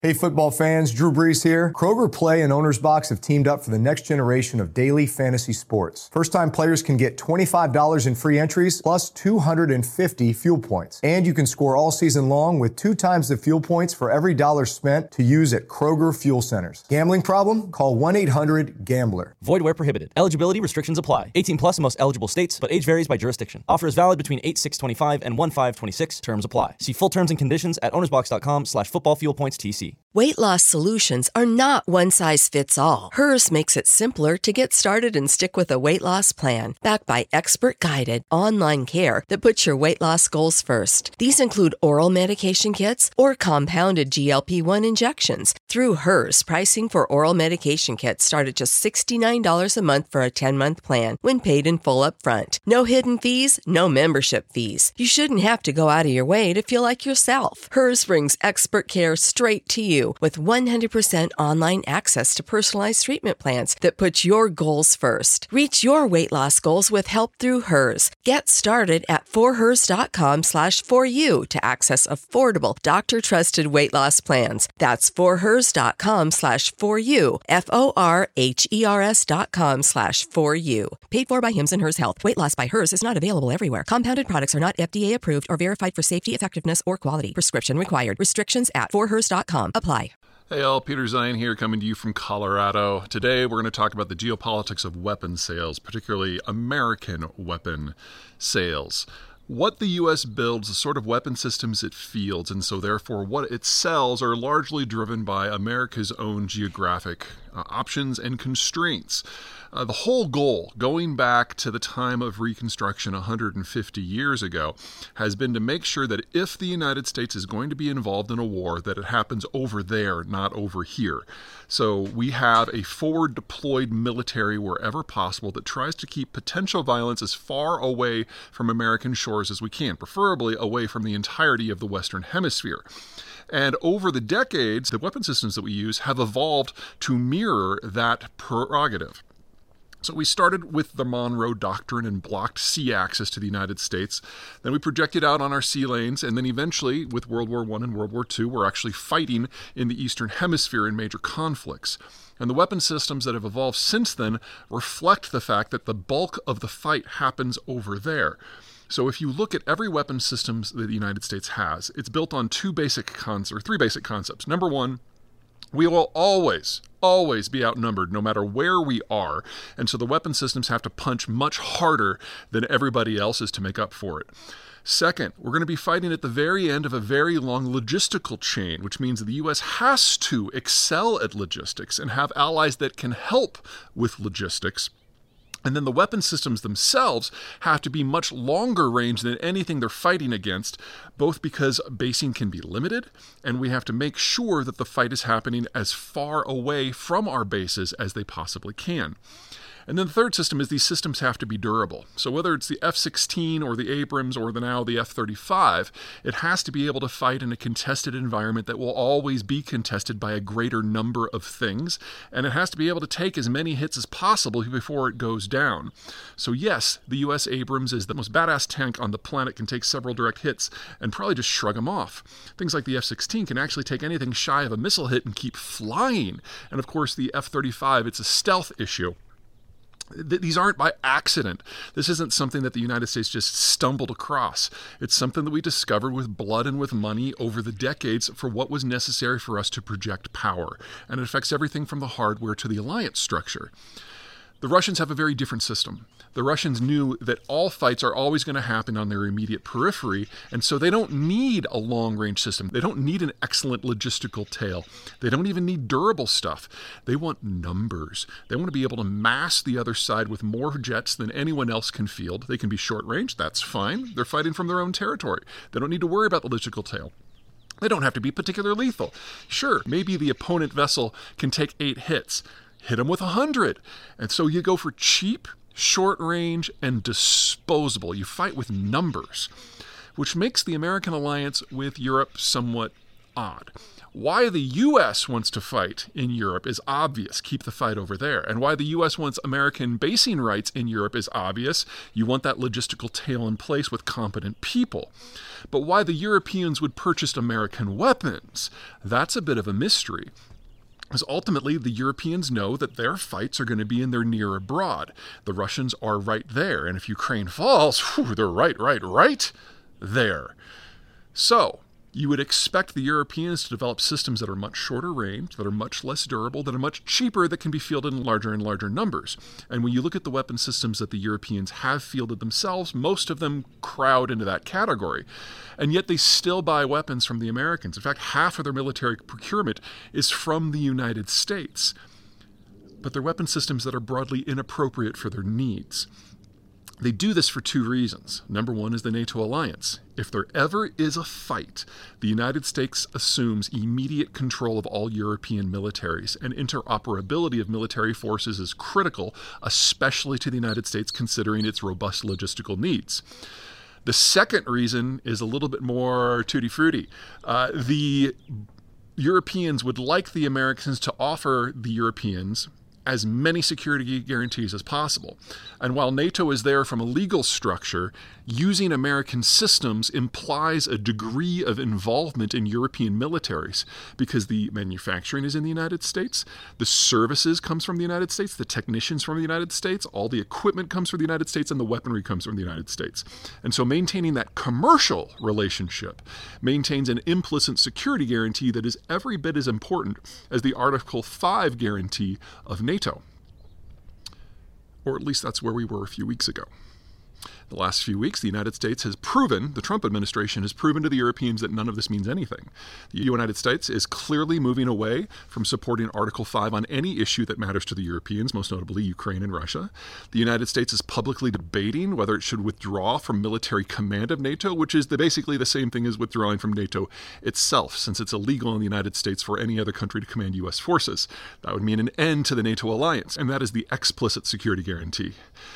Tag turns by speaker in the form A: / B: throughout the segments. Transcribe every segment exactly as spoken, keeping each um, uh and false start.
A: Hey football fans, Drew Brees here. Kroger Play and Owner's Box have teamed up for the next generation of daily fantasy sports. First-time players can get twenty-five dollars in free entries plus two hundred fifty fuel points. And you can score all season long with two times the fuel points for every dollar spent to use at Kroger Fuel Centers. Gambling problem? Call one eight hundred gambler.
B: Void where prohibited. Eligibility restrictions apply. eighteen plus in most eligible states, but age varies by jurisdiction. Offer is valid between eight six twenty-five and one five twenty-six. Terms apply. See full terms and conditions at ownersbox.com slash football fuel points TC.
C: Weight loss solutions are not one size fits all. Hers makes it simpler to get started and stick with a weight loss plan backed by expert-guided online care that puts your weight loss goals first. These include oral medication kits or compounded G L P one injections. Through Hers, pricing for oral medication kits start at just sixty-nine dollars a month for a ten-month plan when paid in full upfront. No hidden fees, no membership fees. You shouldn't have to go out of your way to feel like yourself. Hers brings expert care straight to you with one hundred percent online access to personalized treatment plans that put your goals first. Reach your weight loss goals with help through Hers. Get started at forhers.com slash for you to access affordable, doctor-trusted weight loss plans. That's forhers.com slash for you, F O R H E R S dot com slash for you. Paid for by Hims and Hers Health. Weight loss by Hers is not available everywhere. Compounded products are not F D A approved or verified for safety, effectiveness, or quality. Prescription required. Restrictions at forhers dot com apply.
D: Hey all, Peter Zion here, coming to you from Colorado. Today we're going to talk about the geopolitics of weapon sales, particularly American weapon sales. What the U S builds, the sort of weapon systems it fields, and so therefore what it sells are largely driven by America's own geographic uh, options and constraints. Uh, the whole goal, going back to the time of Reconstruction one hundred fifty years ago, has been to make sure that if the United States is going to be involved in a war, that it happens over there, not over here. So we have a forward deployed military wherever possible that tries to keep potential violence as far away from American shores as we can, preferably away from the entirety of the Western Hemisphere. And over the decades, the weapon systems that we use have evolved to mirror that prerogative. So we started with the Monroe Doctrine and blocked sea access to the United States. Then we projected out on our sea lanes, and then eventually, with World War One and World War Two, we're actually fighting in the Eastern Hemisphere in major conflicts. And the weapon systems that have evolved since then reflect the fact that the bulk of the fight happens over there. So if you look at every weapon systems that the United States has, it's built on two basic concepts, or three basic concepts. Number one, we will always, always be outnumbered no matter where we are, and so the weapon systems have to punch much harder than everybody else is to make up for it. Second, we're going to be fighting at the very end of a very long logistical chain, which means that the U S has to excel at logistics and have allies that can help with logistics. And then the weapon systems themselves have to be much longer range than anything they're fighting against, both because basing can be limited, and we have to make sure that the fight is happening as far away from our bases as they possibly can. And then the third system is these systems have to be durable. So whether it's the F sixteen or the Abrams or the now the F thirty-five, it has to be able to fight in a contested environment that will always be contested by a greater number of things, and it has to be able to take as many hits as possible before it goes down. So yes, the U S Abrams is the most badass tank on the planet, can take several direct hits and probably just shrug them off. Things like the F sixteen can actually take anything shy of a missile hit and keep flying. And of course the F thirty-five, it's a stealth issue. These aren't by accident. This isn't something that the United States just stumbled across. It's something that we discovered with blood and with money over the decades for what was necessary for us to project power. And it affects everything from the hardware to the alliance structure. The Russians have a very different system. The Russians knew that all fights are always going to happen on their immediate periphery, and so they don't need a long-range system. They don't need an excellent logistical tail. They don't even need durable stuff. They want numbers. They want to be able to mass the other side with more jets than anyone else can field. They can be short-range. That's fine. They're fighting from their own territory. They don't need to worry about the logistical tail. They don't have to be particularly lethal. Sure, maybe the opponent vessel can take eight hits. Hit them with a hundred. And so you go for cheap, short range, and disposable. You fight with numbers, which makes the American alliance with Europe somewhat odd. Why the U S wants to fight in Europe is obvious. Keep the fight over there. And why the U S wants American basing rights in Europe is obvious. You want that logistical tail in place with competent people. But why the Europeans would purchase American weapons, that's a bit of a mystery. Because ultimately, the Europeans know that their fights are going to be in their near abroad. The Russians are right there. And if Ukraine falls, whew, they're right, right, right there. So, you would expect the Europeans to develop systems that are much shorter range, that are much less durable, that are much cheaper, that can be fielded in larger and larger numbers. And when you look at the weapon systems that the Europeans have fielded themselves, most of them crowd into that category. And yet they still buy weapons from the Americans. In fact, half of their military procurement is from the United States. But they're weapon systems that are broadly inappropriate for their needs. They do this for two reasons. Number one is the NATO alliance. If there ever is a fight, the United States assumes immediate control of all European militaries, and interoperability of military forces is critical, especially to the United States considering its robust logistical needs. The second reason is a little bit more tutti-frutti. Uh, the Europeans would like the Americans to offer the Europeans as many security guarantees as possible. And while NATO is there from a legal structure, using American systems implies a degree of involvement in European militaries because the manufacturing is in the United States, the services comes from the United States, the technicians from the United States, all the equipment comes from the United States, and the weaponry comes from the United States. And so maintaining that commercial relationship maintains an implicit security guarantee that is every bit as important as the Article five guarantee of NATO. Or at least that's where we were a few weeks ago. The last few weeks, the United States has proven, the Trump administration has proven to the Europeans that none of this means anything. The United States is clearly moving away from supporting Article five on any issue that matters to the Europeans, most notably Ukraine and Russia. The United States is publicly debating whether it should withdraw from military command of NATO, which is the, basically the same thing as withdrawing from NATO itself, since it's illegal in the United States for any other country to command U S forces. That would mean an end to the NATO alliance, and that is the explicit security guarantee.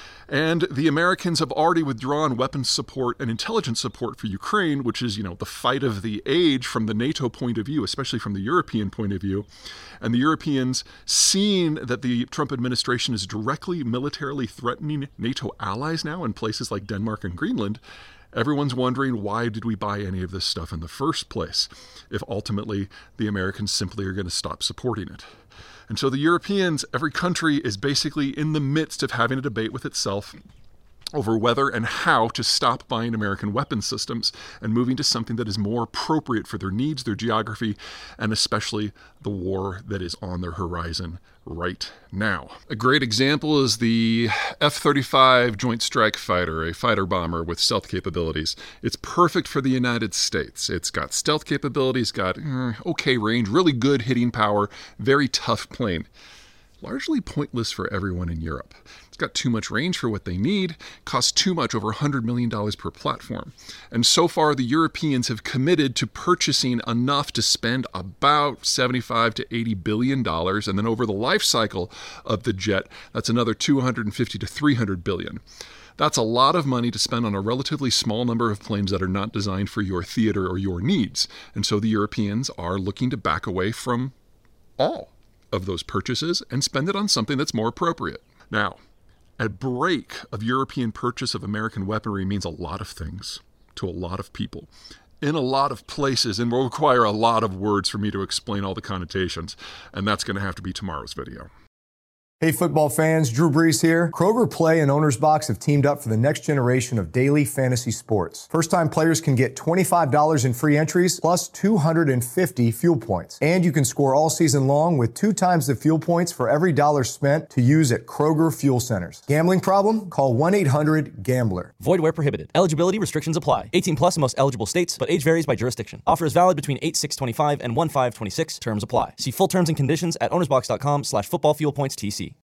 D: And the Americans have already withdrawn weapons support and intelligence support for Ukraine, which is, you know, the fight of the age from the NATO point of view, especially from the European point of view. And the Europeans, seeing that the Trump administration is directly militarily threatening NATO allies now in places like Denmark and Greenland, everyone's wondering, why did we buy any of this stuff in the first place, if ultimately the Americans simply are going to stop supporting it? And so the Europeans, every country is basically in the midst of having a debate with itself over whether and how to stop buying American weapon systems and moving to something that is more appropriate for their needs, their geography, and especially the war that is on their horizon right now. A great example is the F thirty-five Joint Strike Fighter, a fighter bomber with stealth capabilities. It's perfect for the United States. It's got stealth capabilities, got mm, okay range, really good hitting power, very tough plane. Largely pointless for everyone in Europe. It's got too much range for what they need, costs too much, over one hundred million dollars per platform. And so far, the Europeans have committed to purchasing enough to spend about seventy-five to eighty billion dollars, and then over the life cycle of the jet, that's another two hundred fifty to three hundred billion dollars. That's a lot of money to spend on a relatively small number of planes that are not designed for your theater or your needs. And so the Europeans are looking to back away from all of those purchases and spend it on something that's more appropriate. Now, a break of European purchase of American weaponry means a lot of things to a lot of people in a lot of places, and will require a lot of words for me to explain all the connotations, and that's going to have to be tomorrow's video.
A: Hey football fans, Drew Brees here. Kroger Play and Owner's Box have teamed up for the next generation of daily fantasy sports. First-time players can get twenty-five dollars in free entries plus two hundred fifty fuel points. And you can score all season long with two times the fuel points for every dollar spent to use at Kroger Fuel Centers. Gambling problem? Call one eight hundred gambler.
B: Void where prohibited. Eligibility restrictions apply. eighteen plus in most eligible states, but age varies by jurisdiction. Offer is valid between eight six twenty-five and one five twenty-six. Terms apply. See full terms and conditions at ownersbox dot com slash football fuel points T C.